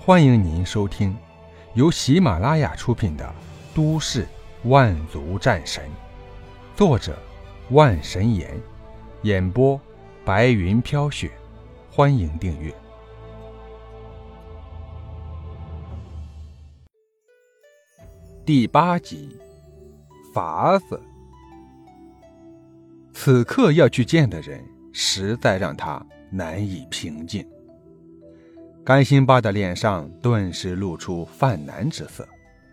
欢迎您收听由喜马拉雅出品的都市万族战神，作者万神岩，演播白云飘雪。欢迎订阅。第8集，法子。此刻要去见的人实在让他难以平静。甘辛巴的脸上顿时露出犯难之色。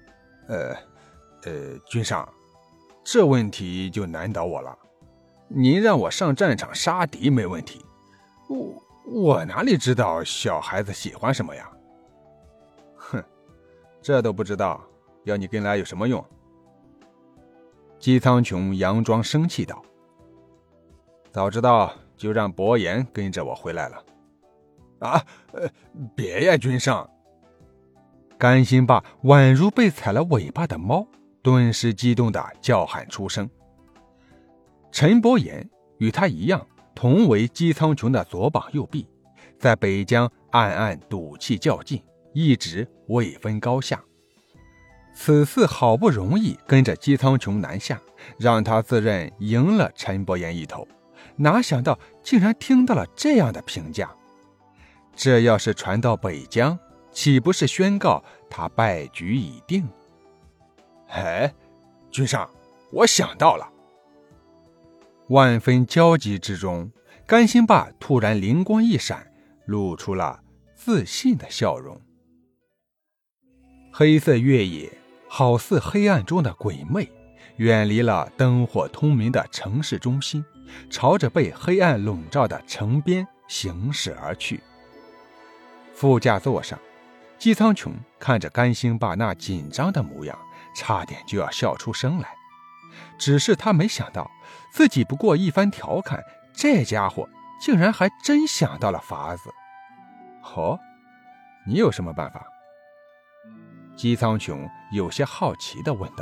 君上，这问题就难倒我了。您让我上战场杀敌没问题，我哪里知道小孩子喜欢什么呀？哼，这都不知道，要你跟来有什么用？姬苍穹佯装生气道。早知道就让伯颜跟着我回来了。别呀，君上！甘辛巴宛如被踩了尾巴的猫，顿时激动地叫喊出声。陈伯颜与他一样，同为姬苍穹的左膀右臂，在北疆暗暗赌气较劲，一直未分高下。此次好不容易跟着姬苍穹南下，让他自认赢了陈伯颜一头，哪想到竟然听到了这样的评价。这要是传到北疆，岂不是宣告他败局已定？君上，我想到了。万分焦急之中，甘辛巴突然灵光一闪，露出了自信的笑容。黑色越野好似黑暗中的鬼魅，远离了灯火通明的城市中心，朝着被黑暗笼罩的城边行驶而去。副驾座上，姬苍穹看着甘辛巴那紧张的模样，差点就要笑出声来。只是他没想到，自己不过一番调侃，这家伙竟然还真想到了法子。你有什么办法？姬苍穹有些好奇地问道。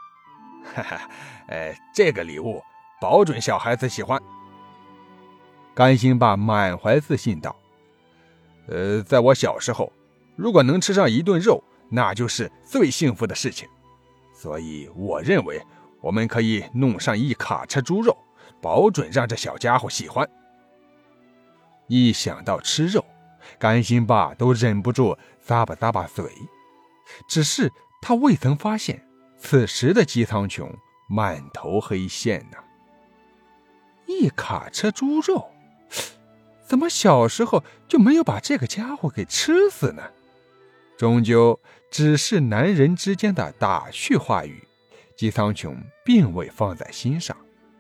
这个礼物保准小孩子喜欢。甘辛巴满怀自信道。在我小时候，如果能吃上一顿肉，那就是最幸福的事情。所以我认为我们可以弄上一卡车猪肉，保准让这小家伙喜欢。一想到吃肉，甘辛巴都忍不住咂巴咂巴嘴。只是他未曾发现，此时的姬苍穹满头黑线呢。一卡车猪肉，怎么小时候就没有把这个家伙给吃死呢？终究只是男人之间的打趣话语，姬苍穹并未放在心上。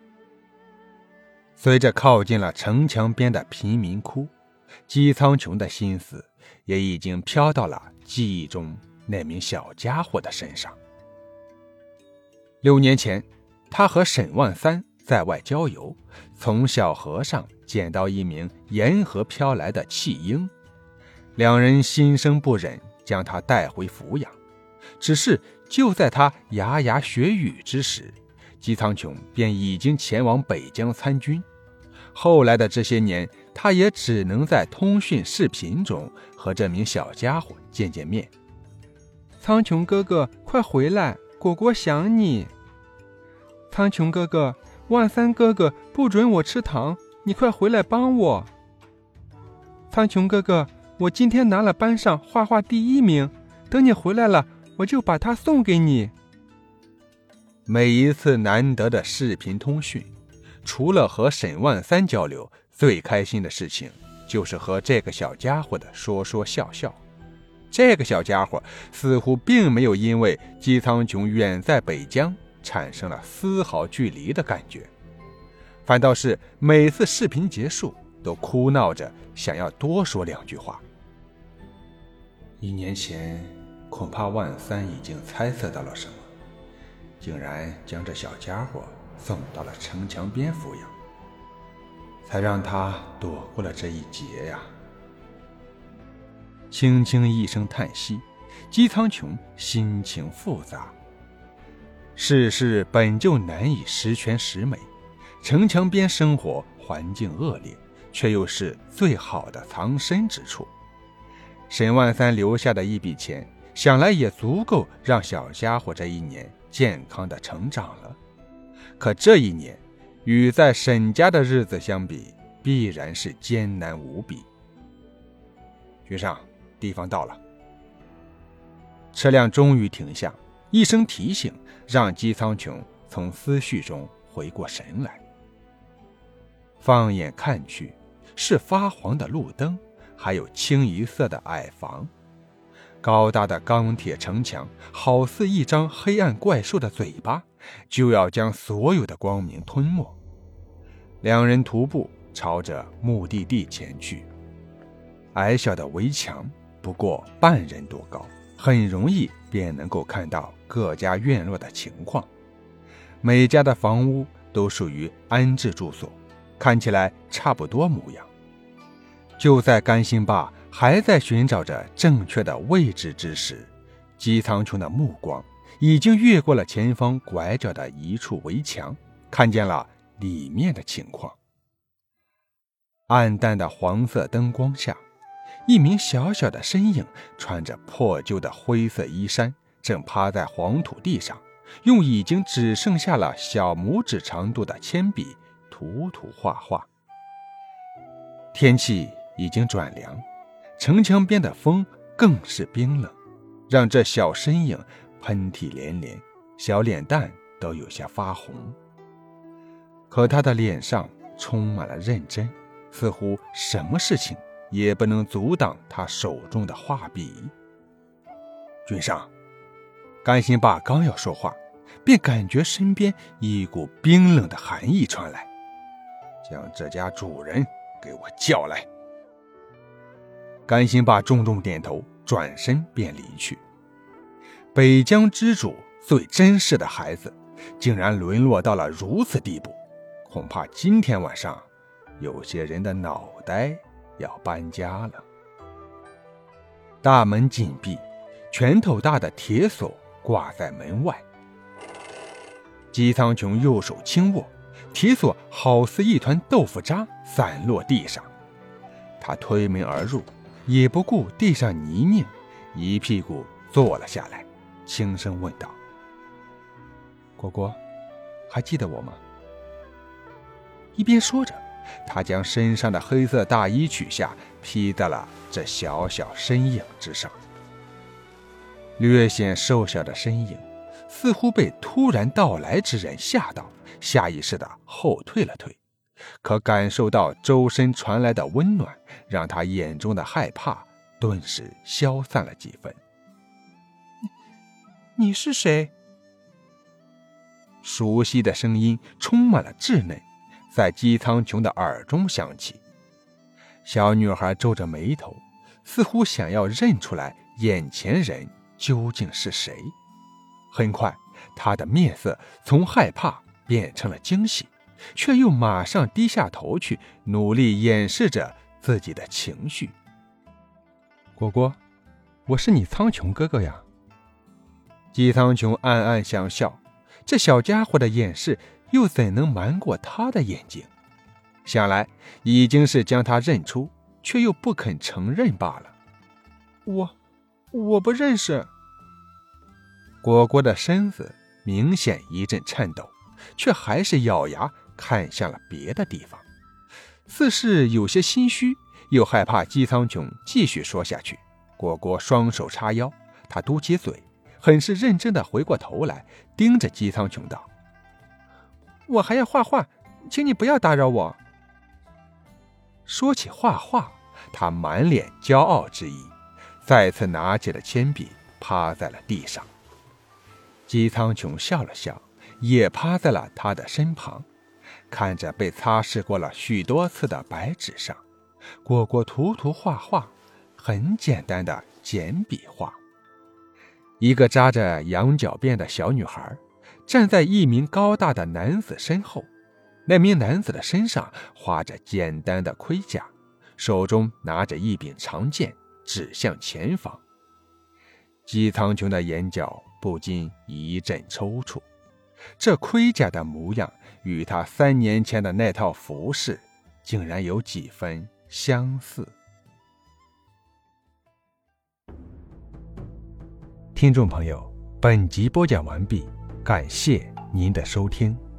随着靠近了城墙边的贫民窟，姬苍穹的心思也已经飘到了记忆中那名小家伙的身上。6年前，他和沈万三在外郊游，从小河上捡到一名沿河飘来的弃婴，两人心生不忍，将他带回抚养。只是就在他牙牙学语之时，姬苍穹便已经前往北疆参军。后来的这些年，他也只能在通讯视频中和这名小家伙见见面。苍穹哥哥，快回来，果果想你。苍穹哥哥，万三哥哥不准我吃糖，你快回来帮我。苍穹哥哥，我今天拿了班上画画第1名，等你回来了，我就把它送给你。每一次难得的视频通讯，除了和沈万三交流，最开心的事情就是和这个小家伙的说说笑笑。这个小家伙似乎并没有因为姬苍穹远在北疆产生了丝毫距离的感觉，反倒是每次视频结束都哭闹着想要多说2句话。1年前，恐怕万三已经猜测到了什么，竟然将这小家伙送到了城墙边抚养，才让他躲过了这一劫呀。轻轻一声叹息，姬苍穹心情复杂。世事本就难以十全十美，城墙边生活环境恶劣，却又是最好的藏身之处。 沈万三留下的一笔钱，想来也足够让小家伙这一年健康的成长了。可这一年与在沈家的日子相比，必然是艰难无比。君上，地方到了。车辆终于停下，一声提醒让姬苍穹从思绪中回过神来。放眼看去，是发黄的路灯，还有清一色的矮房。高大的钢铁城墙好似一张黑暗怪兽的嘴巴，就要将所有的光明吞没。两人徒步朝着目的地前去。矮小的围墙不过半人多高，很容易便能够看到各家院落的情况。每家的房屋都属于安置住所，看起来差不多模样。就在甘兴霸还在寻找着正确的位置之时，姬苍穹的目光已经越过了前方拐角的一处围墙，看见了里面的情况。暗淡的黄色灯光下，一名小小的身影穿着破旧的灰色衣衫，正趴在黄土地上，用已经只剩下了小拇指长度的铅笔涂涂画画。天气已经转凉，城墙边的风更是冰冷，让这小身影喷嚏连连，小脸蛋都有些发红。可他的脸上充满了认真，似乎什么事情也不能阻挡他手中的画笔。君上，甘兴霸刚要说话，便感觉身边一股冰冷的寒意传来，将这家主人给我叫来。甘兴霸重重点头，转身便离去。北疆之主最珍视的孩子，竟然沦落到了如此地步，恐怕今天晚上有些人的脑袋要搬家了。大门紧闭，拳头大的铁锁挂在门外。姬苍穹右手轻握，铁锁好似一团豆腐渣散落地上。他推门而入，也不顾地上泥泞，一屁股坐了下来，轻声问道：果果，还记得我吗？一边说着，他将身上的黑色大衣取下，披在了这小小身影之上。略显瘦小的身影似乎被突然到来之人吓到，下意识地后退了退，可感受到周身传来的温暖，让他眼中的害怕顿时消散了几分。你是谁？熟悉的声音充满了稚嫩，在姬苍穹的耳中响起。小女孩皱着眉头，似乎想要认出来眼前人究竟是谁。很快，她的面色从害怕变成了惊喜，却又马上低下头去，努力掩饰着自己的情绪。果果，我是你苍穹哥哥呀。姬苍穹暗暗想笑，这小家伙的掩饰又怎能瞒过他的眼睛？想来已经是将他认出，却又不肯承认罢了。我不认识。果果的身子明显一阵颤抖，却还是咬牙看向了别的地方，似是有些心虚，又害怕姬苍穹继续说下去。果果双手叉腰，他嘟起嘴，很是认真地回过头来，盯着姬苍穹道：我还要画画，请你不要打扰我。说起画画，他满脸骄傲之意，再次拿起了铅笔，趴在了地上。姬苍穹笑了笑，也趴在了他的身旁，看着被擦拭过了许多次的白纸上，果果涂涂画画，很简单的简笔画。一个扎着羊角辫的小女孩站在一名高大的男子身后，那名男子的身上画着简单的盔甲，手中拿着一柄长剑，指向前方。姬苍穹的眼角不禁一阵抽搐，这盔甲的模样与他3年前的那套服饰竟然有几分相似。 听众朋友，本集播讲完毕，感谢您的收听。